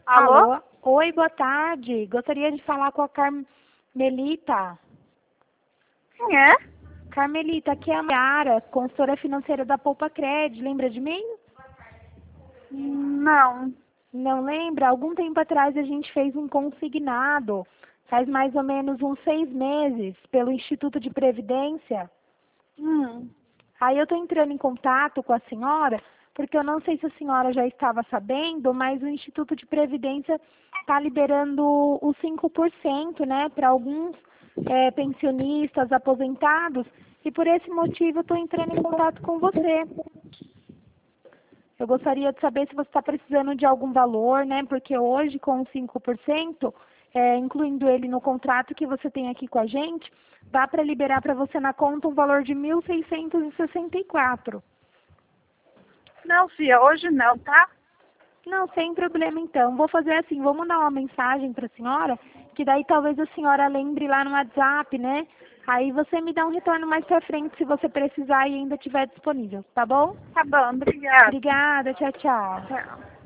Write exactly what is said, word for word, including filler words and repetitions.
Alô? Alô? Oi, boa tarde. Gostaria de falar com a Carmelita. Quem é? Carmelita, aqui é a Mayara, consultora financeira da Poupa Cred. Lembra de mim? Não. Não lembra? Algum tempo atrás a gente fez um consignado, faz mais ou menos uns seis meses, pelo Instituto de Previdência. Hum. Aí eu estou entrando em contato com a senhora, porque eu não sei se a senhora já estava sabendo, mas o Instituto de Previdência está liberando os cinco por cento, né, para alguns é, pensionistas, aposentados, e por esse motivo eu estou entrando em contato com você. Eu gostaria de saber se você está precisando de algum valor, né, porque hoje com os cinco por cento, é, incluindo ele no contrato que você tem aqui com a gente, dá para liberar para você na conta um valor de mil seiscentos e sessenta e quatro. Não, filha, hoje não, tá? Não, sem problema então. Vou fazer assim, vou mandar uma mensagem para a senhora, que daí talvez a senhora lembre lá no WhatsApp, né? Aí você me dá um retorno mais para frente se você precisar e ainda estiver disponível, tá bom? Tá bom, obrigada. Obrigada, tchau, tchau. Tchau.